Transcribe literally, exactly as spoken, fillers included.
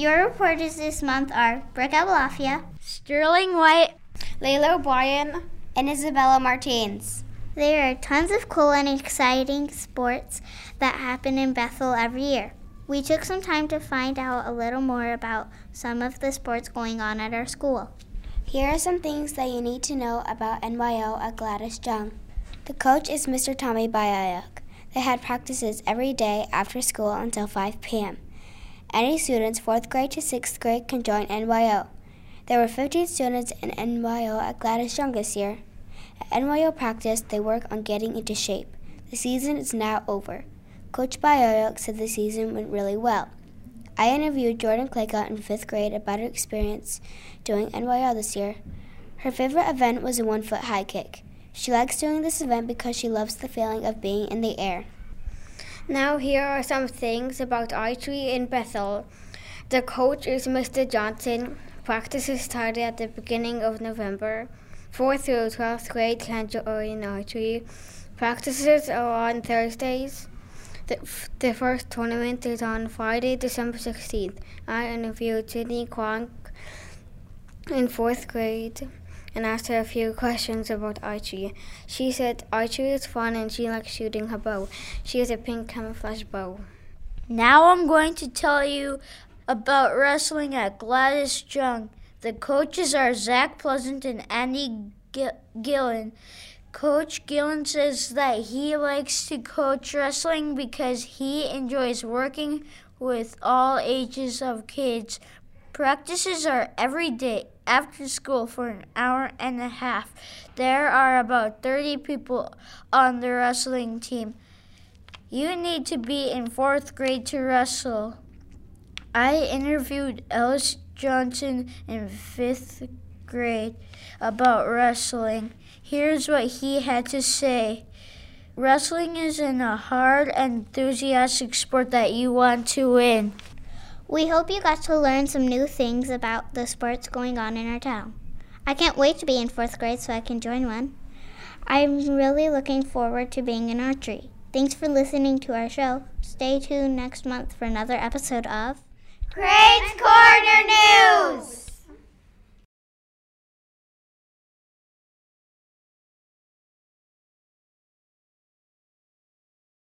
Your reporters this month are Brooke Abalafia, Sterling White, Layla O'Brien, and Isabella Martins. There are tons of cool and exciting sports that happen in Bethel every year. We took some time to find out a little more about some of the sports going on at our school. Here are some things that you need to know about N Y O at Gladys Jung. The coach is Mister Tommy Bayayuk. They had practices every day after school until five p.m. Any students fourth grade to sixth grade can join N Y O. There were fifteen students in N Y O at Gladys Jung this year. At N Y O practice, they work on getting into shape. The season is now over. Coach Bayayuk said the season went really well. I interviewed Jordan Kleka in fifth grade about her experience doing N Y O this year. Her favorite event was a one-foot high kick. She likes doing this event because she loves the feeling of being in the air. Now here are some things about archery in Bethel. The coach is Mister Johnson. Practices started at the beginning of November. fourth through twelfth grade can join archery. Practices are on Thursdays. The, the first tournament is on Friday, December sixteenth. I interviewed Sydney Kwong in fourth grade and asked her a few questions about archery. She said archery is fun and she likes shooting her bow. She has a pink camouflage bow. Now I'm going to tell you about wrestling at Gladys Jung. The coaches are Zach Pleasant and Andy Gillen. Coach Gillen says that he likes to coach wrestling because he enjoys working with all ages of kids. Practices are every day after school for an hour and a half. There are about thirty people on the wrestling team. You need to be in fourth grade to wrestle. I interviewed Ellis Johnson in fifth grade about wrestling. Here's what he had to say. Wrestling isn't a hard and enthusiastic sport that you want to win. We hope you got to learn some new things about the sports going on in our town. I can't wait to be in fourth grade so I can join one. I'm really looking forward to being in archery. Thanks for listening to our show. Stay tuned next month for another episode of Craig's Corner News!